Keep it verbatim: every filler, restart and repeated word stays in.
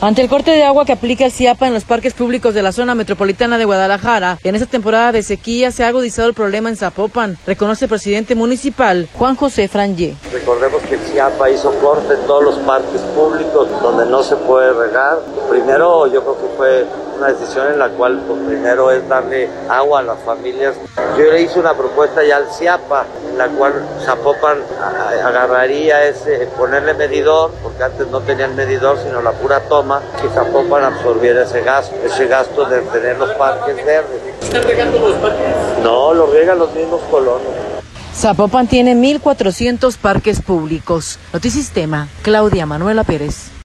Ante el corte de agua que aplica el CIAPA en los parques públicos de la zona metropolitana de Guadalajara, en esta temporada de sequía se ha agudizado el problema en Zapopan, reconoce el presidente municipal, Juan José Frangé. Recordemos que el CIAPA hizo corte en todos los parques públicos donde no se puede regar. Primero, yo creo que fue una decisión en la cual, pues, primero es darle agua a las familias. Yo le hice una propuesta ya al CIAPA, en la cual Zapopan agarraría ese, ponerle medidor, porque antes no tenían medidor, sino la pura toma, que Zapopan absorbiera ese gasto, ese gasto de tener los parques verdes. ¿Están regando los parques? No, los riegan los mismos colonos. Zapopan tiene mil cuatrocientos parques públicos. Notisistema, Claudia Manuela Pérez.